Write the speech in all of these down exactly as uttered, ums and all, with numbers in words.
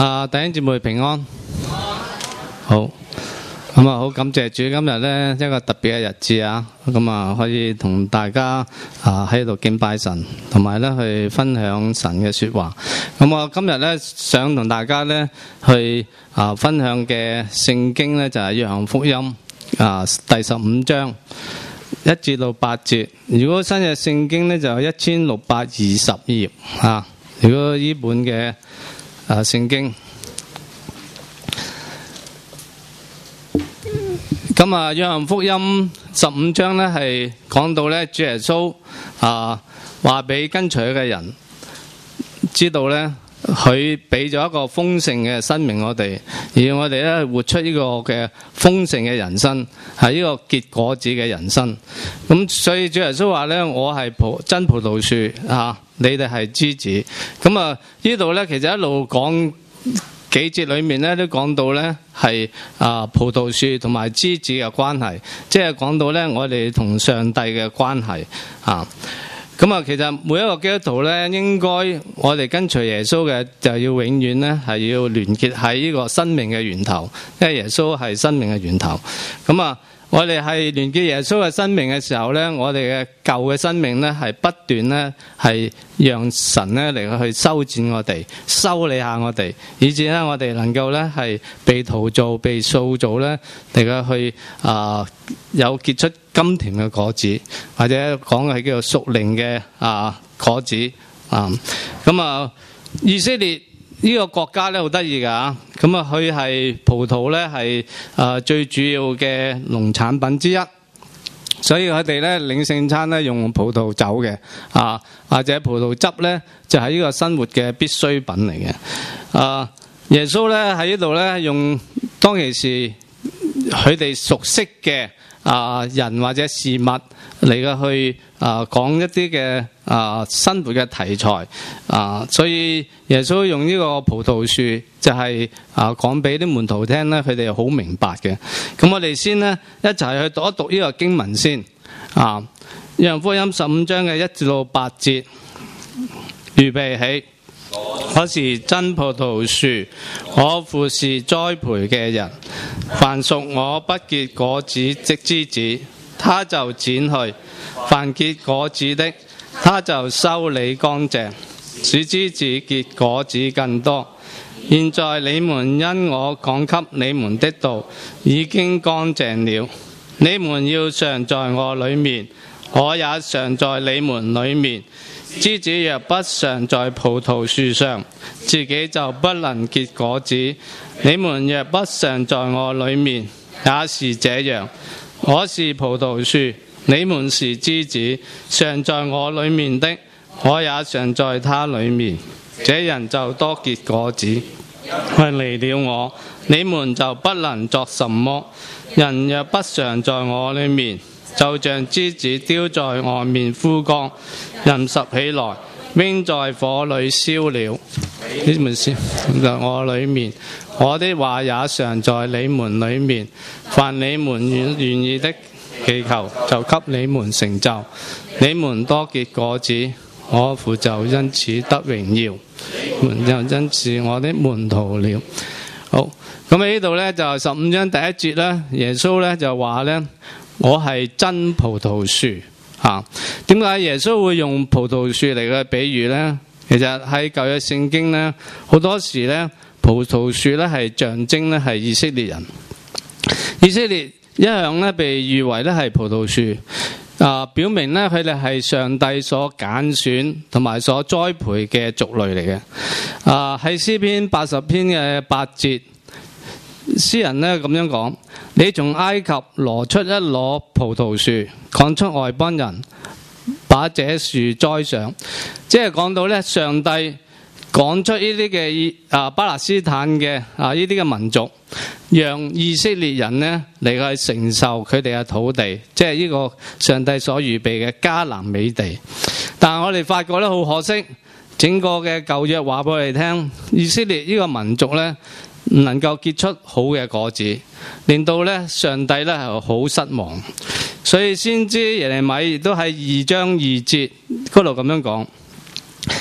啊，弟兄姊妹平安。好，咁啊，好感謝主，今日咧一個特別嘅日子啊，咁啊可以同大家啊喺度敬拜神，同埋咧去分享神嘅說話。咁我今日咧想同大家咧去啊分享嘅聖經咧就係約翰福音啊第十五章一至到八節。如果新嘅聖經咧就有一千六百二十頁啊。如果呢本嘅啊聖經，咁啊約翰福音十五章咧係講到咧主耶穌啊話俾跟隨佢嘅人知道咧，佢俾咗一個豐盛嘅生命我哋，而我哋咧活出呢個嘅豐盛嘅人生，係呢個結果子嘅人生。咁所以主耶穌話咧，我係葡真葡萄樹啊，你哋係枝子。咁啊呢度咧其實一路講幾節裏面咧都講到咧係啊葡萄樹同埋枝子嘅關係，即係講到咧我哋同上帝嘅關係啊。咁啊，其實每一個基督徒咧，應該我哋跟隨耶穌嘅，就要永遠咧係要聯結喺呢個生命嘅源頭，因為耶穌係生命嘅源頭。咁啊，我哋係聯結耶穌嘅生命嘅時候咧，我哋嘅舊嘅生命咧係不斷咧係讓神咧嚟去修剪我哋、修理下我哋，以至咧我哋能夠咧係被陶造、被塑造咧嚟去啊、呃、有結出甘甜嘅果子，或者講係叫做屬靈嘅啊果子啊。咁啊，以色列呢個國家咧好得意㗎，咁啊佢係葡萄咧係啊最主要嘅農產品之一，所以佢哋咧領聖餐咧用葡萄酒嘅啊，或者葡萄汁咧就係呢個生活嘅必需品嚟嘅。啊，耶穌咧喺呢度咧用當其時佢哋熟悉嘅啊人或者事物嚟嘅去啊講一啲嘅啊生活嘅題材啊，所以耶穌用呢個葡萄樹就係啊講俾啲門徒聽咧，佢哋好明白嘅。咁我哋先咧一齊去讀一讀呢個經文先啊。約翰福音十五章嘅一至到八節，預備起。我是真葡萄樹，我父是栽培嘅人。凡屬我不結果子的枝子，他就剪去；凡結果子的，他就修理乾淨，使枝子結果子更多。現在你們因我講給你們的道已經乾淨了，你們要常在我裏面，我也常在你們裏面。枝子若不常在葡萄樹上，自己就不能結果子。你們若不常在我裏面，也是這樣。我是葡萄樹，你們是枝子，常在我裏面的，我也常在他裏面。這人就多結果子，因為離了我，你們就不能作什麼。人若不常在我裏面，就像枝子丟在外面枯乾，人拾起來，扔在火裏燒了。你們先在我裏面，我的話也常在你們裏面。凡你們願願意的祈求，就給你們成就。你們多結果子，我父就因此得榮耀，就因是我的門徒了。好，咁喺呢度呢，就十五章第一節呢，耶穌呢就話呢，我係真葡萄樹啊。點解耶穌會用葡萄樹嚟嘅比喻呢？其實喺舊約聖經呢，好多時呢，葡萄樹呢係象徵呢係以色列人。以色列一向呢被譽為呢係葡萄樹啊，表明呢佢哋係上帝所揀選同埋所栽培嘅族類嚟嘅。啊，喺詩篇八十篇嘅八節，詩人呢咁樣講：你從埃及攞出一棵葡萄樹，趕出外邦人，把這樹栽上。即係講到咧，上帝趕出呢啲嘅啊巴勒斯坦嘅啊呢啲嘅民族，讓以色列人呢嚟去承受佢哋嘅土地，即係呢個上帝所預備嘅迦南美地。但係我哋發覺咧，好可惜，整個嘅舊約話俾我哋聽，以色列呢個民族咧唔能夠結出好嘅果子，令到咧上帝咧係好失望。所以先知耶利米亦都喺二章二節嗰度咁樣講：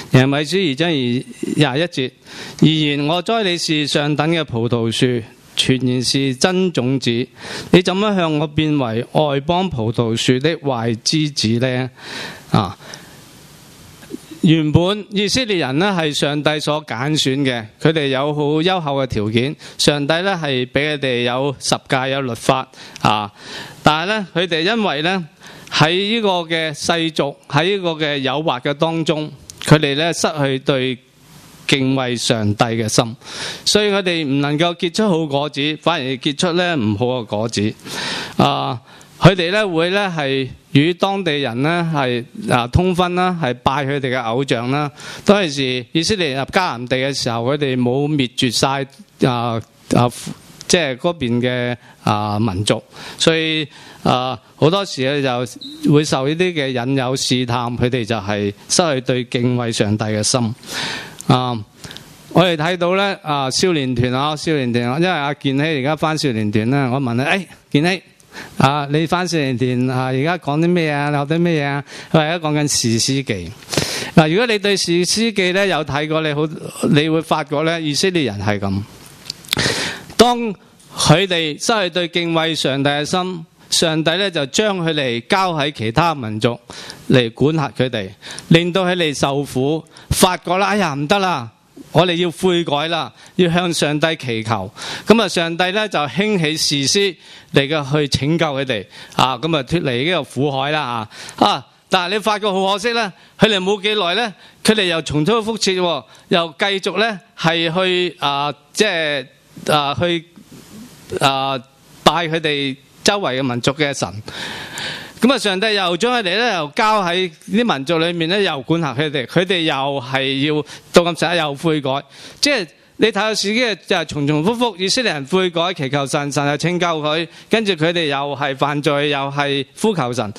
耶利米書二章二廿一節，然而我栽你是上等嘅葡萄樹，全然是真種子，你怎麼向我變為外邦葡萄樹的壞枝子呢？啊！原本以色列人呢係上帝所揀選嘅，佢哋有好優厚嘅條件，上帝呢係俾佢哋有十誡有律法啊，但係呢，佢哋因為呢喺呢個嘅世俗喺呢個嘅誘惑嘅當中，佢哋呢失去對敬畏上帝嘅心，所以佢哋唔能夠結出好果子，反而結出呢唔好嘅果子啊。佢哋咧會咧係與當地人咧係啊通婚啦，係拜佢哋嘅偶像啦。當時以色列入迦南地嘅時候，佢哋冇滅絕晒啊啊，即係嗰邊嘅啊民族，所以啊好多時咧就會受呢啲嘅引誘試探，佢哋就係失去對敬畏上帝嘅心啊。我哋睇到咧啊少年團啊少年團，因為阿健希而家返少年團咧，我問佢：誒健希。啊！你返少年團啊？而家講啲咩啊？學啲咩啊？佢而家講緊士師記。嗱，如果你對士師記咧有睇過，你好，你會發覺咧，以色列人係咁。當佢哋失去對敬畏上帝嘅心，上帝咧就將佢哋交喺其他民族嚟管轄佢哋，令到佢哋受苦。發覺啦，哎呀唔得啦！我哋要悔改啦，要向上帝祈求。咁啊，上帝咧就興起士師嚟嘅去拯救佢哋啊！咁啊脫離呢個苦海啦啊！啊！但係你發覺好可惜咧，佢哋冇幾耐咧，佢哋又重蹈覆轍，又繼續咧係去啊，即係啊去啊拜佢哋周圍嘅民族嘅神。咁啊，上帝又將佢哋咧又交喺啲民族裏面咧，又管轄佢哋，佢哋又係要到咁上下又悔改，即係你睇到自己就係重重複複，以色列人悔改祈求神，神又拯救佢，跟住佢哋又係犯罪，又係呼求神，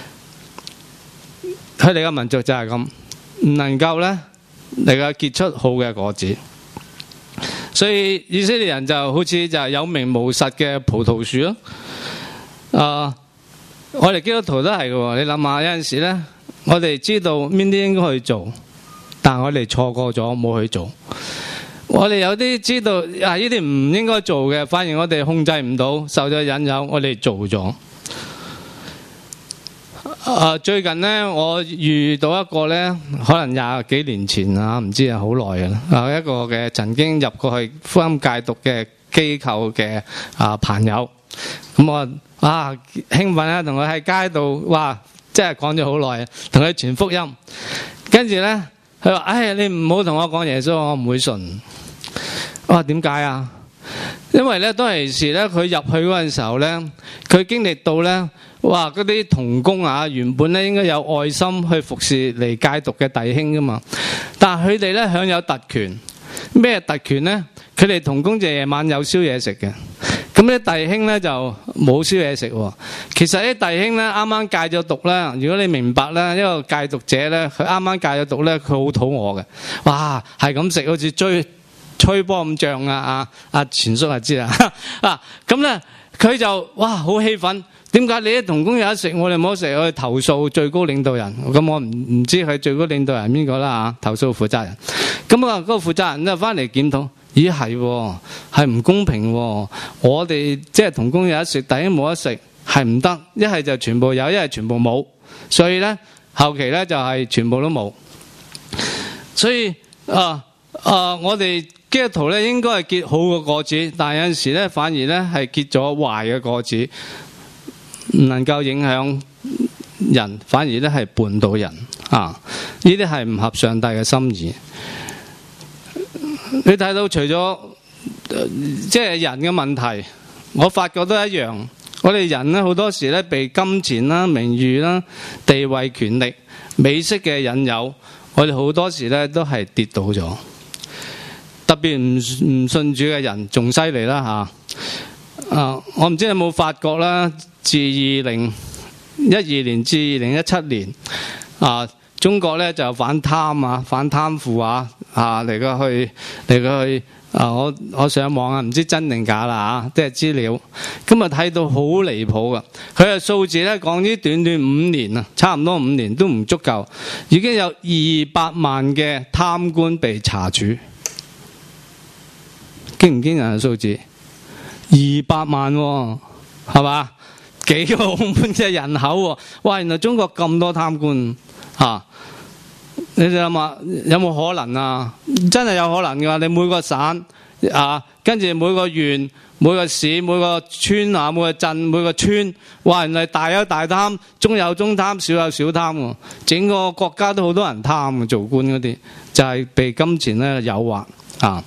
佢哋嘅民族就係咁，唔能夠咧嚟個結出好嘅果子，所以以色列人就好似就係有名無實嘅葡萄樹咯，啊、呃。我哋基督徒都係嘅，你諗下有陣時咧，我哋知道邊啲應該去做，但係我哋錯過咗冇去做。我哋有啲知道啊，呢啲唔應該做嘅，反而我哋控制唔到，受咗引誘，我哋做咗。啊，最近咧，我遇到一個咧，可能廿幾年前啊，唔知啊，好耐嘅啦，啊一個嘅曾經入過去福音戒毒嘅機構嘅啊朋友，咁我。啊，興奮啊！同佢喺街度，哇，真係講咗好耐，同佢傳福音。跟住咧，佢話：唉，你唔好同我講耶穌，我唔會信。我話點解啊？因為咧，當其時咧，佢入去嗰陣時候咧，佢經歷到咧，哇，嗰啲同工啊，原本咧應該有愛心去服侍嚟戒毒嘅弟兄噶嘛，但係佢哋咧享有特權。咩特權咧？佢哋同工就夜晚有宵夜食嘅。咁啲弟兄咧就冇宵夜食喎。其實啲弟兄咧啱啱戒咗毒咧，如果你明白咧，一個戒毒者咧，佢啱啱戒咗毒咧，佢好肚餓嘅。哇，係咁食，好似追吹波咁脹啊！啊啊，全叔就知啦。啊，咁咧佢就哇好氣憤。點解你啲同工有得食，我哋冇得食？我去投訴最高領導人。咁我唔唔知佢最高領導人邊個啦嚇，投訴負責人。咁啊，嗰個負責人咧翻嚟檢討。咦係喎，係唔公平喎！我哋即係同工有得食，弟兄冇得食，係唔得。一係就全部有，一係全部冇。所以咧，後期咧就係全部都冇。所以啊啊，我哋基督徒咧應該係結好嘅果子，但係有陣時咧反而咧係結咗壞嘅果子，唔能夠影響人，反而咧係絆倒人啊！呢啲係唔合上帝嘅心意。你睇到除咗、呃、即係人嘅問題，我發覺都一樣。我哋人咧好多時咧被金錢啦、名譽啦、地位、權力、美色嘅引誘，我哋好多時咧都係跌倒咗。特別唔唔信主嘅人仲犀利啦嚇。啊，我唔知你有冇發覺啦？自二零一二年至二零一七年啊。中國咧就反貪啊，反貪腐啊，啊嚟過去嚟過去啊，我我上網啊，唔知真定假啦嚇，即係資料。今日睇到好離譜㗎，佢嘅數字咧講呢短短五年啊，差唔多五年都唔足夠，已經有二百萬嘅貪官被查處，驚唔驚人嘅數字？二百萬喎，係嘛？幾個澳門嘅人口喎？哇！原來中國咁多貪官嚇。啊你哋諗下有冇可能啊？真係有可能嘅話，你每個省啊，跟住每個縣、每個市、每個村啊、每個鎮、每個村，哇！原來大有大貪，中有中貪，小有小貪喎。整個國家都好多人貪嘅，做官嗰啲就係、是、被金錢咧誘惑啊。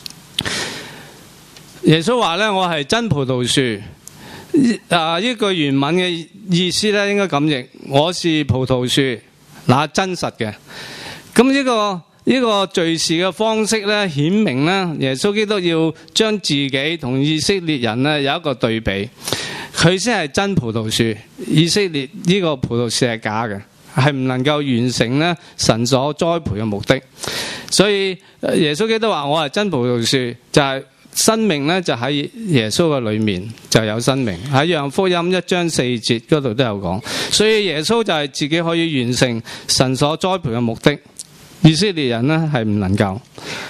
耶穌話咧：我係真葡萄樹。啊！呢句原文嘅意思咧，應該咁譯：我是葡萄樹，那真實嘅。咁呢、這個呢、這個敘事嘅方式咧，顯明咧，耶穌基督要將自己同以色列人咧有一個對比，佢先係真葡萄樹，以色列呢個葡萄樹係假嘅，係唔能夠完成咧神所栽培嘅目的。所以耶穌基督話：我係真葡萄樹，就係、是、生命咧就喺耶穌嘅裏面就有生命。喺約翰福音一章四節嗰度都有講，所以耶穌就係自己可以完成神所栽培嘅目的。以色列人呢係唔能夠，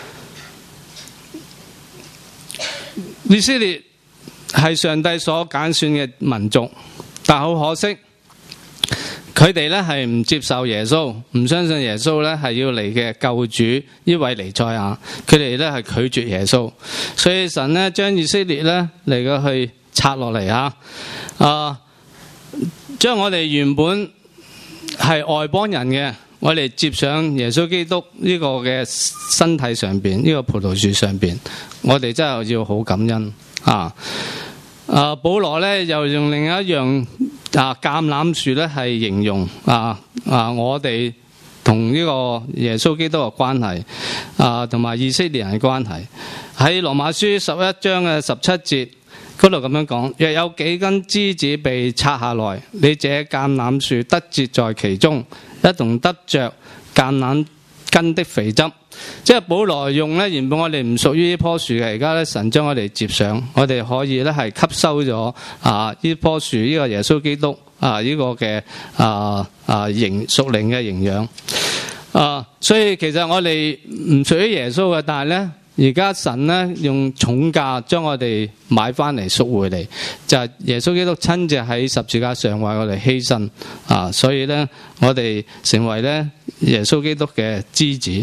以色列係上帝所揀選嘅民族，但好可惜，佢哋呢係唔接受耶穌，唔相信耶穌呢係要嚟嘅救主呢位彌賽亞，佢哋呢係拒絕耶穌，所以神呢將以色列呢嚟個去拆落嚟啊，啊，將我哋原本係外邦人嘅。我哋接上耶穌基督呢個嘅身體上邊，呢個葡萄樹上邊，我哋真係要好感恩啊！啊，保羅咧又用另一樣啊橄欖樹咧係形容啊啊我哋同呢個耶穌基督嘅關係啊，同埋以色列人嘅關係。喺羅馬書十一章嘅十七節嗰度咁樣講：若有幾根枝子被拆下來，你這橄欖樹得接在其中，一同得着橄欖根的肥汁。即係保羅用咧，原本我哋唔屬於呢棵樹嘅，而家咧神將我哋接上，我哋可以咧係吸收咗啊呢棵樹呢個耶穌基督啊呢個嘅啊啊營屬靈嘅營養啊，所以其實我哋唔屬於耶穌嘅，但係咧而家神咧用重價將我哋買翻嚟贖回嚟，就係耶穌基督親自喺十字架上為我哋犧牲啊，所以咧我哋成為咧耶穌基督嘅枝子。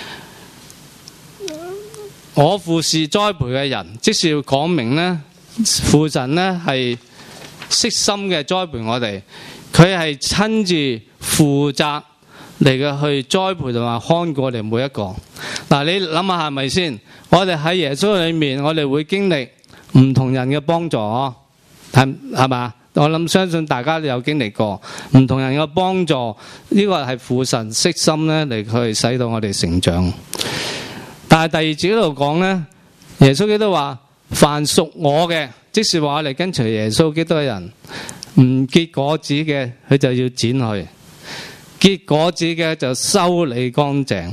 我父是栽培嘅人，即是要講明咧，父神咧係悉心嘅栽培我哋，佢係親自負責嚟嘅去栽培同埋看顧我哋每一個。嗱，你諗下係咪先？我哋喺耶穌裏面，我哋會經歷唔同人嘅幫助，係係嘛？我諗相信大家都有經歷過唔同人嘅幫助，呢、這個係父神悉心咧嚟去使到我哋成長。但係第二節嗰度講咧，耶穌基督話：凡屬我嘅，即是話我哋跟隨耶穌基督嘅人，唔結果子嘅，佢就要剪去；結果子嘅就修理乾淨。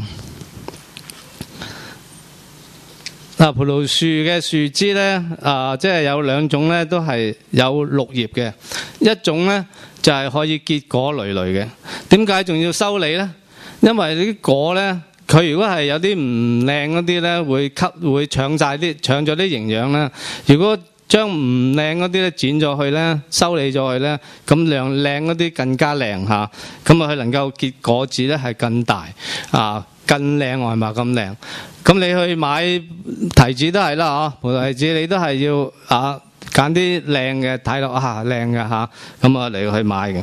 嗱，葡萄樹嘅樹枝咧，啊，即係有兩種咧，都係有綠葉嘅。一種咧就係可以結果累累嘅。點解仲要修理咧？因為啲果咧，佢如果係有啲唔靚嗰啲咧，會吸會搶晒啲搶咗啲營養咧。如果將唔靚嗰啲咧剪咗去咧，修理咗去咧，咁靚靚嗰啲更加靚嚇，咁啊佢能夠結果子咧係更大啊，更靚外貌咁靚。咁你去買提子都係啦嚇，葡萄提子你都係要啊揀啲靚嘅，睇落啊靚嘅嚇，咁啊嚟去買嘅。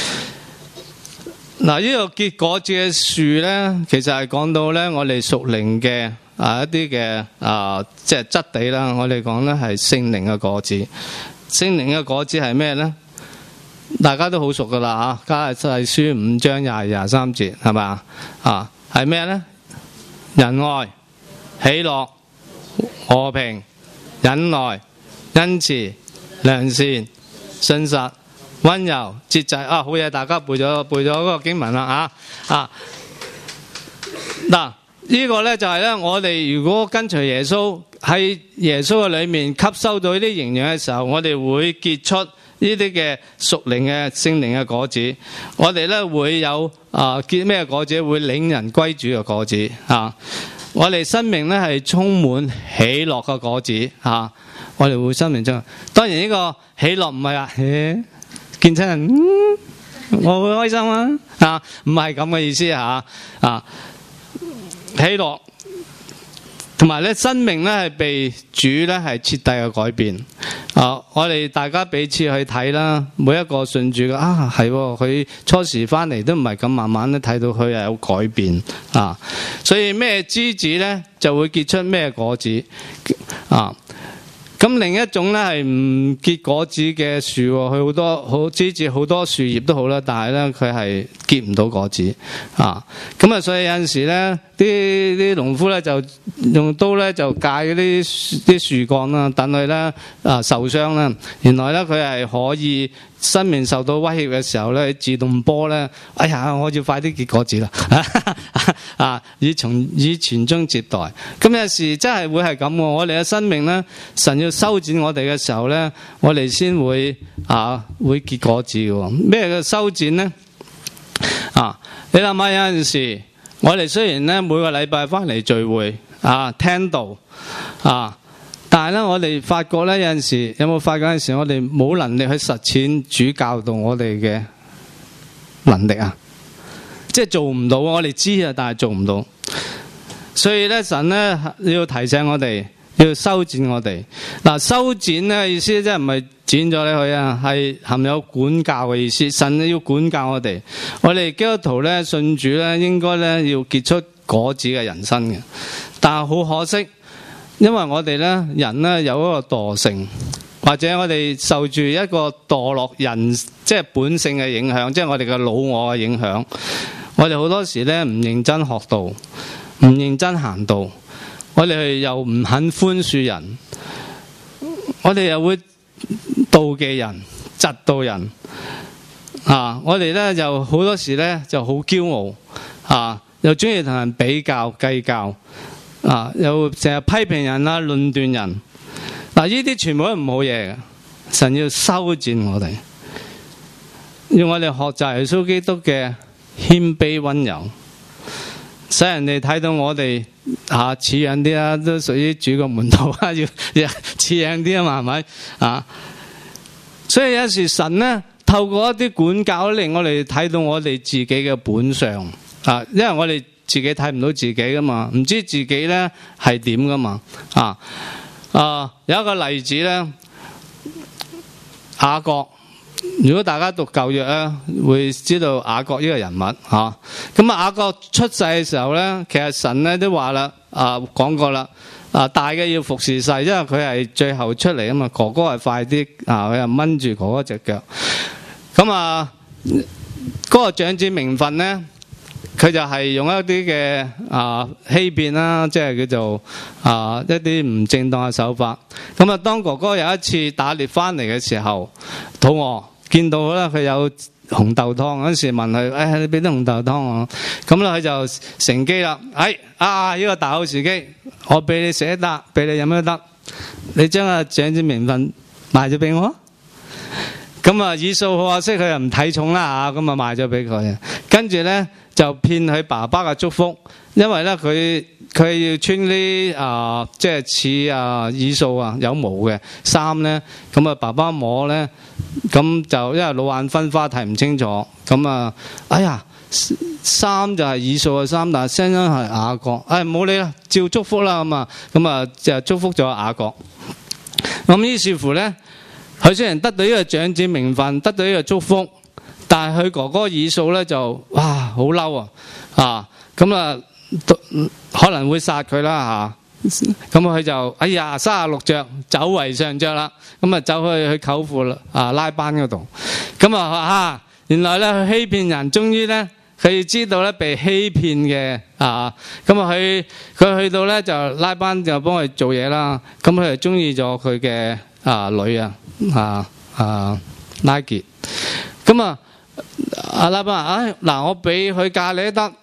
嗱，呢個結果子嘅樹咧，其實係講到咧我哋屬靈嘅啊一啲嘅啊即係質地啦。我哋講咧係聖靈嘅果子，聖靈嘅果子係咩咧？大家都好熟噶啦嚇，加拉太書五章廿二廿三節係咪啊？係咩咧？仁愛、喜樂、和平、忍耐、恩慈、良善、信實、溫柔、節制啊！好嘢，大家背咗背咗嗰個經文啦啊啊！嗱， 呢個咧就係咧，我哋如果跟隨耶穌喺耶穌嘅裏面吸收到呢啲營養嘅時候，我哋會結出呢啲嘅屬靈嘅聖靈嘅果子。我哋咧會有啊結咩果子？會領人歸主嘅果子啊！我哋生命咧係充滿喜樂嘅果子啊！我哋會生命中，當然呢個喜樂唔係話誒見親人、嗯、我會開心啊啊！唔係咁嘅意思啊啊！喜樂同埋咧，生命咧係被主咧係徹底嘅改變啊！我哋大家彼此去睇啦，每一個信主嘅啊，係佢初時翻嚟都唔係咁，慢慢咧睇到佢係有改變啊！所以咩枝子咧就會結出咩果子啊！咁另一種咧係唔結果子嘅樹，佢好多好枝子好多樹葉都好啦，但係咧佢係結唔到果子啊！咁啊，所以有陣時咧，啲啲農夫咧就用刀咧就界嗰啲啲樹幹啦，等佢咧啊受傷啦。原來咧佢係可以生命受到威脅嘅時候咧，自動波咧，哎呀，我要快啲結果子啦！啊，以從以傳宗接代。咁有時真係會係咁喎，我哋嘅生命咧，神要修剪我哋嘅時候咧，我哋先會啊會結果子嘅。咩叫修剪咧？啊，你諗下有陣時，我哋雖然咧每個禮拜翻嚟聚會啊聽道啊，但係咧我哋發覺咧有陣時，有冇發覺有陣時我哋冇能力去實踐主教導我哋嘅能力啊？即係做唔到，我哋知啊，但係做唔到。所以咧，神咧要提醒我哋，要修剪我哋。嗱，修剪咧意思即係唔係剪咗你去啊，係含有管教嘅意思。神要管教我哋，我哋基督徒咧信主咧，應該咧要結出果子嘅人生嘅。但係好可惜，因為我哋咧人咧有一個惰性，或者我哋受住一個墮落人即係本性嘅影響，即係我哋嘅老我嘅影響。我哋好多時咧唔認真學道，唔認真行道，我哋又唔肯寬恕人，我哋又會妒忌人、嫉妒人啊！我哋咧就好多時咧就好驕傲啊，又中意同人比較計較啊，又成日批評人啦、論斷人。嗱，呢啲全部都唔好嘢嘅。神要修剪我哋，要我哋學習耶穌基督嘅謙卑溫柔，使人哋睇到我哋啊似樣啲啦，都屬於主個門徒啊，要要似樣啲啊嘛，係咪啊？所以有時神咧透過一啲管教，令我哋睇到我哋自己嘅本相啊，因為我哋自己睇唔到自己噶嘛，唔知自己咧係點噶嘛啊啊！有一個例子咧，雅各。如果大家讀舊約咧，會知道雅各呢個人物嚇。咁啊，雅各出世嘅時候咧，其實神咧都話啦，啊講過啦，啊大嘅要服侍細，因為佢係最後出嚟啊嘛。哥哥係快啲，啊佢又掹住哥哥隻腳。咁啊，嗰個長子名分咧，佢就係用一啲嘅啊欺騙啦，即係叫做啊一啲唔正當嘅手法。咁啊，當哥哥有一次打獵翻嚟嘅時候，肚餓。見到咧佢有紅豆湯嗰陣時問佢，誒你俾啲紅豆湯我，咁咧佢就乘機啦，誒啊呢個大好時機，我俾你食一得，俾你飲一得，你將個長子名分賣咗俾我。咁啊以掃好可惜佢又唔睇重啦嚇，咁啊賣咗俾佢，跟住咧就騙佢爸爸嘅祝福，因為咧佢佢要穿啲啊即係似啊以掃啊有毛嘅衫咧，咁啊爸爸摸咧。咁就因為老眼昏花睇唔清楚，咁啊，哎呀，衫就係以掃嘅衫，但係聲音係雅各，哎唔好理啦，照祝福啦咁啊，咁啊就祝福咗雅各。咁於是乎咧，佢雖然得到呢個長子名分，得到呢個祝福，但係佢哥哥以掃咧就哇好嬲啊，啊咁啊可能會殺佢啦嚇。咁佢就哎呀三十六著走為上著啦，咁啊走去去舅父啊拉班嗰度，咁啊啊原來咧佢欺騙人，終於咧佢知道咧被欺騙嘅啊，咁啊佢佢去到咧就拉班就幫佢做嘢啦，咁佢就中意咗佢嘅啊女啊啊啊拉結，咁啊阿拉班話唉嗱我俾佢嫁你都得。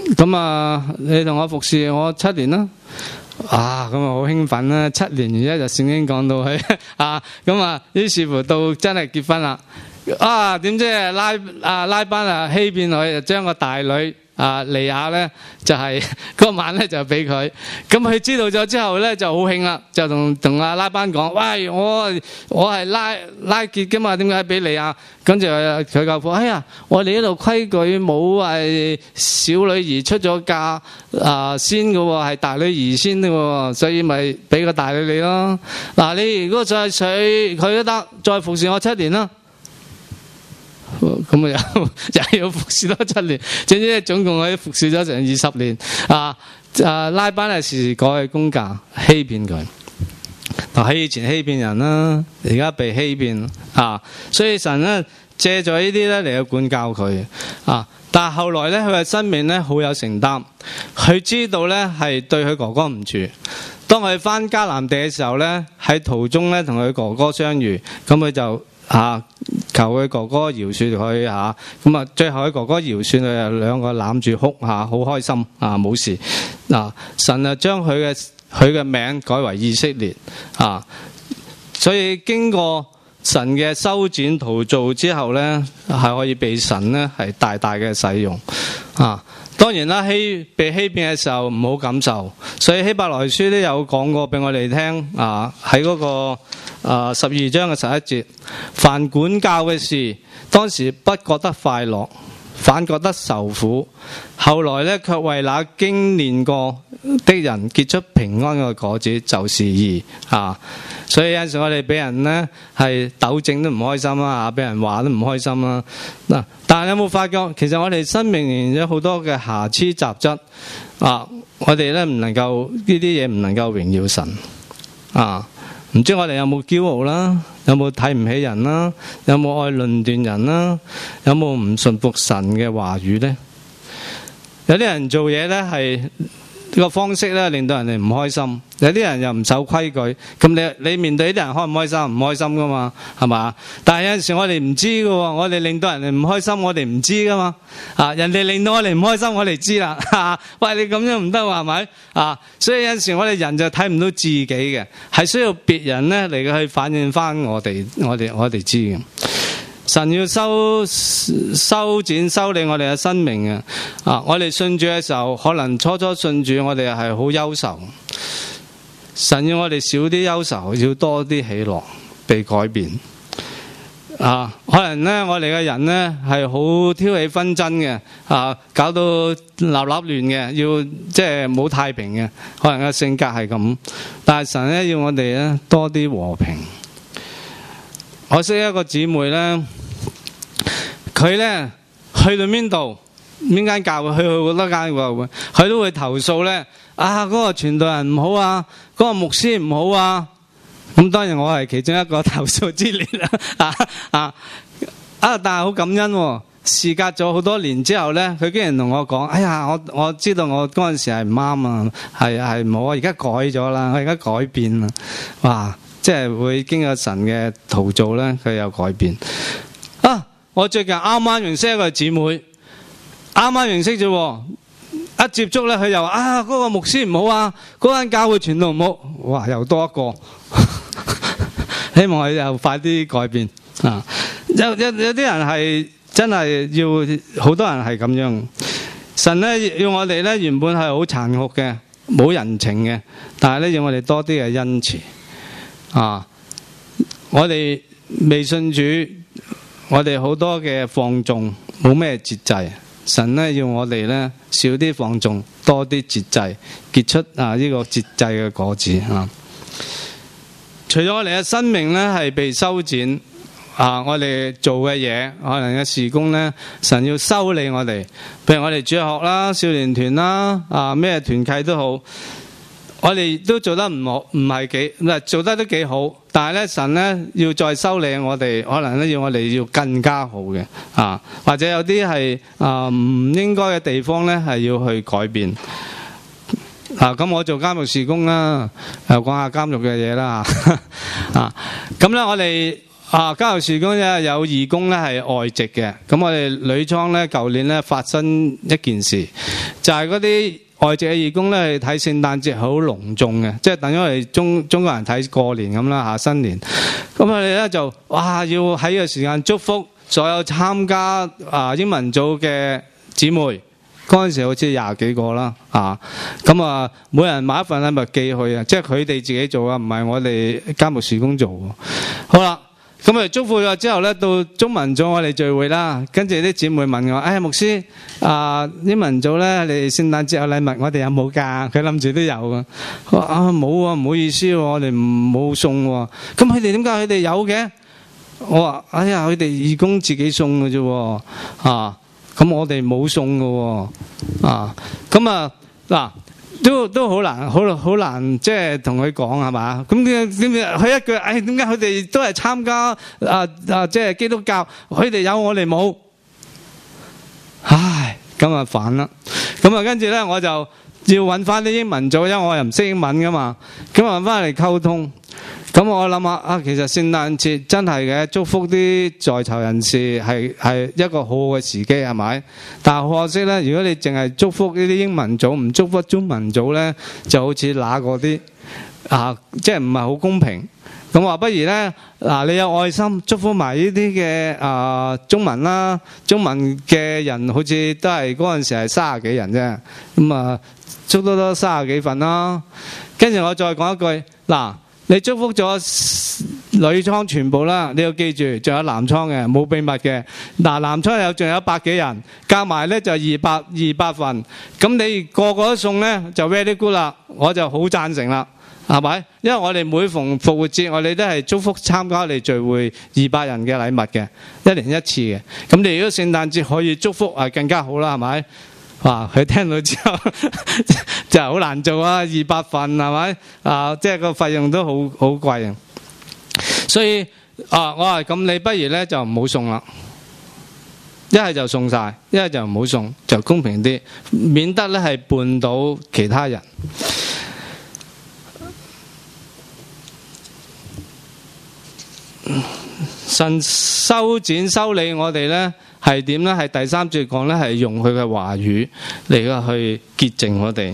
咁啊，你同我服侍我七年啦。啊，咁啊好興奮啦！七年而家就聖經講到佢啊，咁啊，於是乎到真係結婚啦。啊，點知拉啊拉班啊欺騙佢，就將個大女啊利亞咧就係、是、嗰晚咧就俾佢。咁佢知道咗之後咧就好興啦，就同同阿拉班講：喂，我我係拉拉結噶嘛，點解俾利亞？跟住佢舅父：哎呀，我哋呢度規矩冇係小女兒出咗嫁啊先嘅喎，係大女兒先嘅喎，所以咪俾個大女你咯。嗱，你如果再娶佢都得，再服侍我七年啦。咁啊又又要服侍多七年，總之總共可以服侍咗成二十年。啊啊拉班係時時改佢工價，欺騙佢。嗱，喺以前欺騙人啦，而家被欺騙啊，所以神咧借咗呢啲咧嚟去管教佢啊。但係後來咧，佢嘅生命咧好有承擔，佢知道咧係對佢哥哥唔住。當佢翻迦南地嘅時候咧，喺途中咧同佢哥哥相遇，咁佢就啊求佢哥哥饒恕佢吓，咁啊最後佢哥哥饒恕佢，就兩個攬住哭吓，好開心啊，冇事。嗱，神啊將佢嘅佢嘅名改為以色列啊，所以經過神嘅修剪陶造之後咧，係可以被神咧係大大嘅使用啊。當然啦，欺被欺騙嘅時候唔好感受，所以希伯來書都有講過俾我哋聽啊，喺嗰、那個啊十二章嘅十一節，凡管教嘅事，當時不覺得快樂，反覺得受苦，後來咧卻為那經練過的人結出平安嘅果子，就是義啊。所以有陣時我哋俾人咧係糾正都唔開心啦，俾人話都唔開心啦。嗱，但係你有冇發覺，其實我哋生命有好多嘅瑕疵雜質啊，我哋咧唔能夠呢啲嘢唔能夠榮耀神啊。唔知我哋有冇驕傲啦，有冇睇唔起人啦，有冇愛論斷人啦，有冇唔順服神嘅話語呢？有啲人做嘢咧係呢個方式咧令到人哋唔開心，有啲人又唔守規矩，咁你你面對啲人開唔開心？唔開心噶嘛，係嘛？但係有陣時我哋唔知噶，我哋令到人哋唔開心，我哋唔知噶嘛。啊，人哋令到我哋唔開心，我哋知啦。啊，喂，你咁樣唔得話係咪？啊，所以有陣時我哋人就睇唔到自己嘅，係需要別人咧嚟去反映翻我哋，我哋我哋知嘅。神要修修剪修理我哋嘅生命嘅啊！我哋信主嘅時候，可能初初信主，我哋係好憂愁。神要我哋少啲憂愁，要多啲喜樂，被改變啊！可能咧，我哋嘅人咧係好挑起紛爭嘅啊，搞到立立亂嘅，要即係冇太平嘅。可能嘅性格係咁，但係神咧要我哋咧多啲和平。我識一個姊妹咧，佢咧去到邊度邊間教會，去去好多間教會，佢都會投訴咧。啊，嗰個傳道人唔好啊，嗰個牧師唔好啊。咁當然我係其中一個投訴之列啦。啊啊啊！但係好感恩喎。事隔咗好多年之後咧，佢竟然同我講：哎呀，我我知道我嗰陣時係唔啱啊，係係唔好啊，而家改咗啦，我而家改變啦。哇！即係會經過神嘅陶造咧，佢有改變啊！我最近啱啱認識一個姊妹，啱啱認識啫，一接觸咧，佢又話啊，嗰個牧師唔好啊，嗰間教會傳道唔好，哇，又多一個，希望佢又快啲改變啊！有有有啲人係真係要，好多人係咁樣。神咧要我哋咧原本係好殘酷嘅，冇人情嘅，但係咧要我哋多啲嘅恩慈。啊！我哋未信主，我哋好多嘅放縱，冇咩節制。神咧要我哋咧少啲放縱，多啲節制，結出啊呢個節制嘅果子啊！除咗我哋嘅生命咧係被修剪啊，我哋做嘅嘢，可能嘅事工咧，神要修理我哋。譬如我哋主學啦、少年團啦、啊咩團契都好。我哋都做得唔好，唔係幾，唔係做得都幾好，但係咧神咧要再修理我哋，可能咧要我哋要更加好嘅啊，或者有啲係啊唔應該嘅地方咧係要去改變啊。咁我做監獄事工啦，又講下監獄嘅嘢啦啊。咁咧我哋啊，郊遊事工咧有義工咧係外籍嘅，咁我哋女莊咧舊年咧發生一件事，就係嗰啲外籍嘅義工咧睇聖誕節好隆重嘅，即係等於我哋中中國人睇過年咁啦嚇新年，咁我哋咧就哇要喺個時間祝福所有參加啊英文組嘅姊妹。嗰陣時好似廿幾個啦，啊，咁啊，每人買一份禮物寄去啊，即係佢哋自己做啊，唔係我哋家務事工做喎。好啦，咁啊祝福咗之後咧，到中文組我哋聚會啦，跟住啲姊妹問我：，哎，牧師，啊，英文組咧，你哋聖誕節有禮物，我哋有冇㗎？佢諗住都有㗎。我話啊冇喎，唔好意思喎，我哋冇送喎。咁佢哋點解佢哋有嘅？我話：哎呀，佢哋義工自己送嘅啫喎，啊。咁我哋冇送嘅喎，啊，咁啊嗱，都都好難，好好難，即係同佢講係嘛？咁點點解佢一句，唉，點解佢哋都係參加啊啊，即係基督教，佢哋有我哋冇？唉，咁啊煩啦，咁啊跟住咧我就要揾翻啲英文組，因為我又唔識英文噶嘛，咁揾翻嚟溝通。咁我諗下啊，其實聖誕節真係嘅，祝福啲在囚人士係係一個好好嘅時機，係咪？但係可惜咧，如果你淨係祝福呢啲英文組，唔祝福中文組咧，就好似那個啲啊，即係唔係好公平。咁話不如咧，嗱、啊、你有愛心祝福埋呢啲嘅啊中文啦，中文嘅人好似都係嗰陣時係三十幾人啫，咁啊祝多多三十幾份啦。跟住我再講一句，嗱、啊。你祝福咗女倉全部啦，你要記住，仲有男倉嘅，冇秘密嘅。嗱，男倉有仲有百幾人，加埋咧就二百二百份。咁你個個都送咧，就 very good 啦，我就好贊成啦，係咪？因為我哋每逢復活節，我哋都係祝福參加我哋聚會二百人嘅禮物嘅，一年一次嘅。咁你如果聖誕節可以祝福啊，更加好啦，係咪？哇！佢聽到之後就係好難做啊，二百份係咪啊？即係個費用都好好貴啊。所以啊，我話咁你不如咧就唔好送啦，一係就送晒，一係就唔好送，就公平啲，免得咧係絆到其他人。神修剪修理我哋咧。係點咧？係第三節講咧，係用佢嘅話語嚟去潔淨我哋。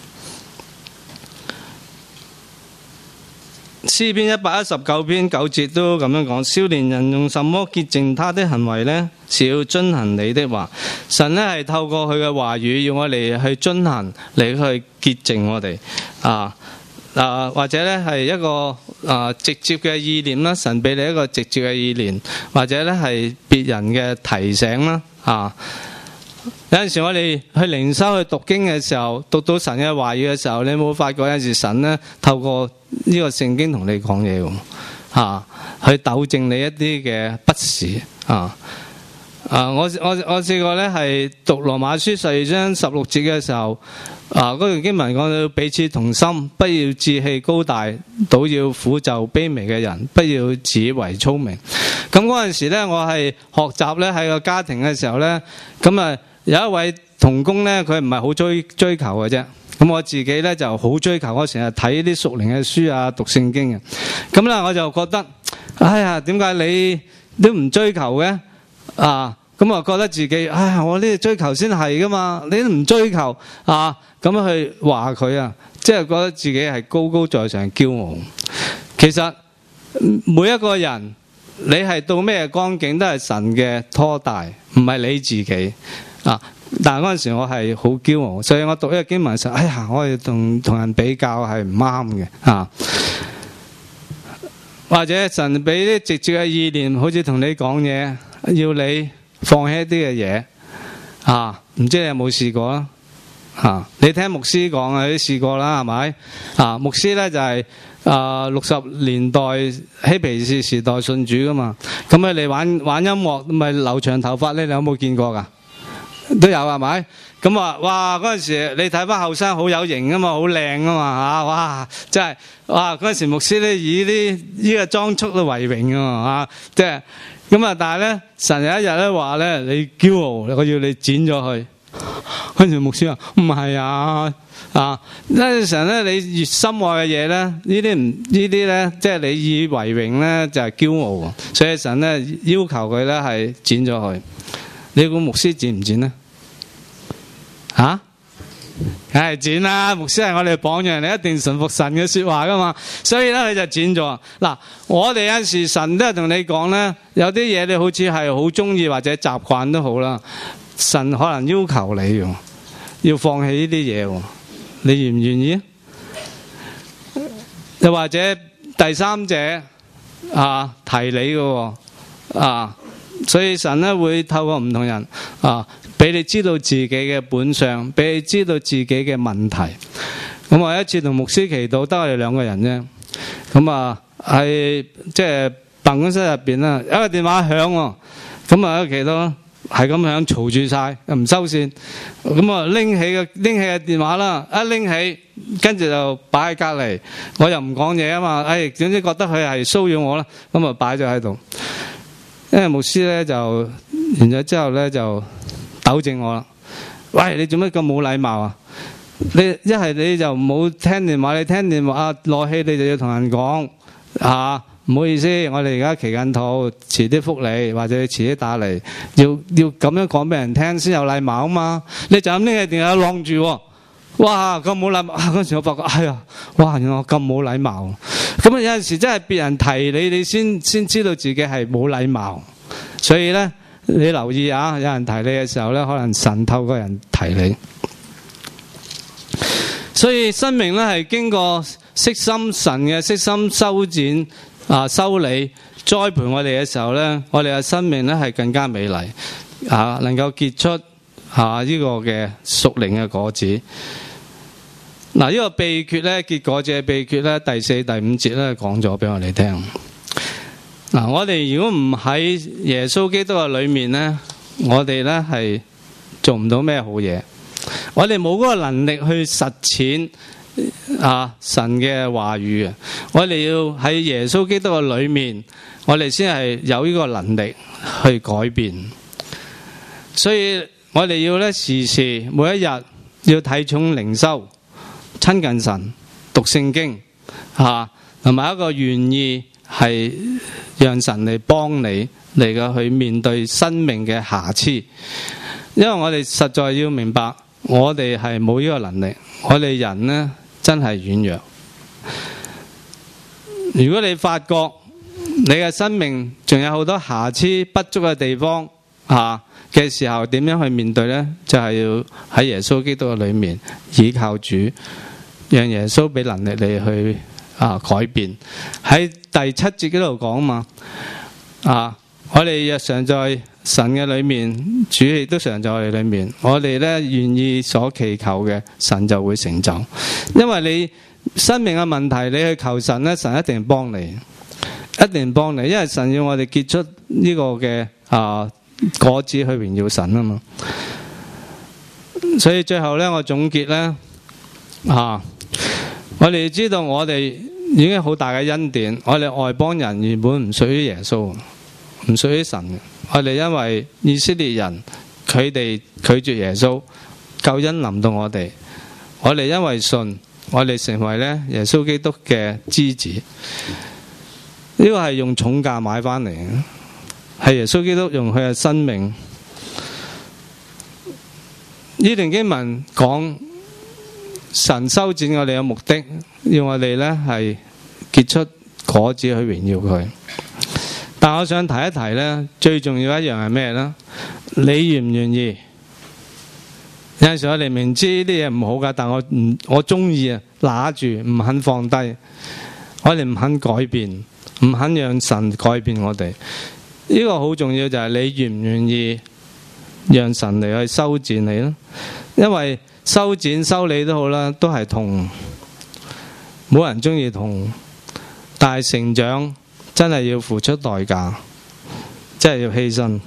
詩篇一百一十九篇九節都咁樣講：少年人用什麼潔淨他的行為呢？是要遵行你的話。神咧係透過佢嘅話語，要我哋去遵行嚟去潔淨我哋啊。啊，或者咧係一個啊直接嘅意念啦，神俾你一個直接嘅意念，或者咧係別人嘅提醒啦。啊，有陣時我哋去靈修去讀經嘅時候，讀到神嘅話語嘅時候，你有冇發覺有陣時神咧透過呢個聖經同你講嘢喎？啊，去糾正你一啲嘅不是啊。啊！我我我試過咧，係讀羅馬書十二章十六節嘅時候，啊，嗰段經文講到彼此同心，不要志氣高大，倒要俯就卑微嘅人，不要自以為聰明。咁嗰陣時咧，我係學習咧喺個家庭嘅時候咧，咁啊有一位同工咧，佢唔係好追追求嘅啫。咁我自己咧就好追求，我成日睇啲屬靈嘅書啊，讀聖經嘅。咁咧我就覺得，哎呀，點解你都唔追求嘅？啊！咁啊，覺得自己，唉、哎，我呢啲追求先係噶嘛，你都唔追求啊，咁樣去話佢啊，即係覺得自己係高高在上、驕傲。其實每一個人，你係到咩光景都係神嘅拖帶，唔係你自己啊。但係嗰陣時我係好驕傲，所以我讀呢個經文嘅時候，哎呀，我哋同同人比較係唔啱嘅啊。或者神俾啲直接嘅意念，好似同你講嘢，要你放棄一啲嘅嘢啊，唔知你有冇試過啊？啊，你聽牧師講啊，你都試過啦，係咪？啊，牧師咧就係啊六十年代嬉皮士時代信主噶嘛，咁佢哋玩玩音樂，咪留長頭髮咧，你有冇見過噶？都有係咪？咁啊，哇！嗰陣時你睇翻後生好有型啊嘛，好靚啊嘛嚇！哇，真係哇！嗰陣時牧師咧以呢呢個裝束都為榮啊嘛嚇，即係咁啊！但係咧神有一日咧話咧，你驕傲，我要你剪咗佢。 跟住牧師話唔係啊，啊，有時候咧你越深愛嘅嘢咧，呢啲唔呢啲咧，即係你以為榮咧就係驕傲，所以神咧要求佢咧係剪咗佢。你估牧師剪唔剪咧？吓？梗係剪啦，牧師係我哋榜樣，你一定順服神嘅說話噶嘛，所以咧佢就剪咗。嗱，我哋有陣時神都係同你講咧，有啲嘢你好似係好中意或者習慣都好啦，神可能要求你要放棄呢啲嘢，你願唔願意？又或者第三者啊提你嘅啊，所以神咧會透過唔同人啊。俾你知道自己嘅本相，俾你知道自己嘅問題。咁我有一次同牧師祈禱，得我哋兩個人啫。咁啊喺即係辦公室入邊啦，一個電話響喎，咁啊祈禱係咁響嘈住晒，又唔收線。咁啊拎起個拎起個電話啦，一拎起跟住就擺喺隔離，我又唔講嘢啊嘛。誒總之覺得佢係騷擾我啦，咁啊擺咗喺度。因為牧師咧就完咗之後咧就糾正我啦，喂，你做乜咁冇禮貌啊？你一係你就唔好聽電話，你聽電話啊攞氣你就要同人講啊，唔好意思，我哋而家祈緊禱，遲啲覆你，或者你遲啲打嚟，要要咁樣講俾人聽先有禮貌啊嘛。你就咁拎起電話晾住，哇咁冇禮貌。嗰時我發覺，哎呀，哇原來我咁冇禮貌。咁啊有陣時真係別人提你，你先先知道自己係冇禮貌。所以咧。你留意啊，有人提你嘅時候咧，可能神透過人提你。所以生命咧係經過悉心神嘅悉心修剪啊、修理、栽培我哋嘅時候咧，我哋嘅生命咧係更加美麗啊，能夠結出啊呢個嘅屬靈嘅果子。嗱、啊，呢、這個秘訣咧，結果子嘅秘訣咧，第四、第五節咧講咗俾我哋聽。嗱、啊，我哋如果唔喺耶穌基督嘅裏面咧，我哋咧係做唔到咩好嘢。我哋冇嗰個能力去實踐啊神嘅話語啊。我哋要喺耶穌基督嘅裏面，我哋先係有呢個能力去改變。所以我哋要咧時時每一日要睇重靈修、親近神、讀聖經啊，同埋一個願意係讓神嚟幫你嚟嘅去面對生命嘅瑕疵，因為我哋實在要明白，我哋係冇呢個能力，我哋人呢真係軟弱。如果你發覺你嘅生命仲有好多瑕疵不足嘅地方啊嘅時候，點樣去面對呢？就係、是、要喺耶穌基督嘅裏面倚靠主，讓耶穌俾能力你去啊改變。喺第七節嗰度講嘛，啊，我哋日常在神嘅裏面，主亦都常在我哋裏面。我哋咧願意所祈求嘅，神就會成就。因為你生命嘅問題，你去求神咧，神一定幫你，一定幫你。因為神要我哋結出呢個嘅啊果子去榮耀神啊嘛。所以最後咧，我總結咧啊，我哋知道我哋已經好大嘅恩典，我哋外邦人原本唔屬於耶穌，唔屬於神嘅。我哋因為以色列人佢哋拒絕耶穌，救恩臨到我哋，我哋因為信，我哋成為咧耶穌基督嘅枝子。呢個係用重價買翻嚟嘅，係耶穌基督用佢嘅生命。呢段經文講神修剪我哋嘅目的，要我哋咧係結出果子去榮耀佢。但我想提一提咧，最重要一樣係咩咧？你願唔願意？有陣時我哋明知呢啲嘢唔好噶，但我唔我中意啊，拿住唔肯放低，我哋唔肯改變，唔肯讓神改變我哋。呢個好重要，就係你願唔願意讓神嚟去修剪你咯？因為修剪修理都好啦，都係痛，冇人中意痛，但係成長真係要付出代價，真係要犧牲。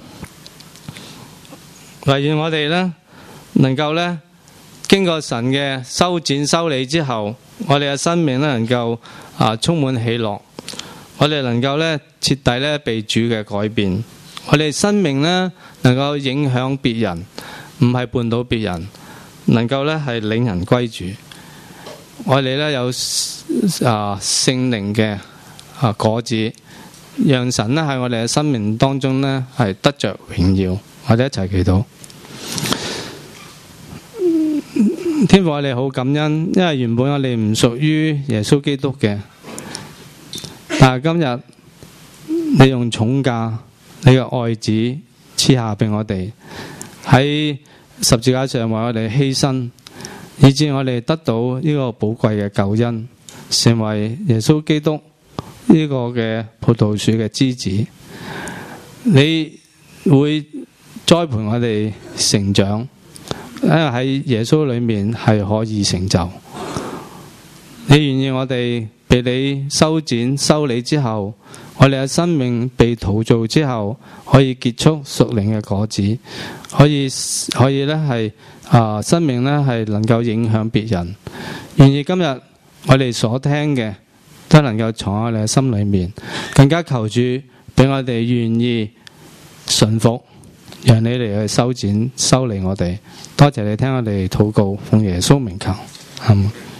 唯願我哋呢能夠呢經過神嘅修剪修理之後，我哋嘅生命呢能夠啊充滿喜樂，我哋能夠呢徹底呢被主嘅改變，我哋生命呢能夠影響別人，唔係絆倒別人， 能夠咧係領人歸主。我哋咧有啊聖靈嘅啊果子，讓神咧喺我哋嘅生命當中咧係得着榮耀。我哋一齊祈禱。天父，我哋好感恩，因為原本我哋唔屬於耶穌基督嘅，但係今日你用重價，你嘅愛子賜下俾我哋，喺十字架上為我哋犧牲，以致我哋得到呢個寶貴嘅救恩，成為耶穌基督呢個嘅葡萄樹嘅枝子。你會栽培我哋成長，因為喺耶穌裏面係可以成就。你願意我哋被你修剪修理之後，我哋嘅生命被陶造之後，可以結出屬靈嘅果子，可以可以咧係啊生命咧係能夠影響別人。願意今日我哋所聽嘅都能夠藏喺我哋嘅心裏面，更加求主俾我哋願意順服，讓你嚟去修剪修理我哋。多謝你聽我哋禱告，奉耶穌名求，阿們。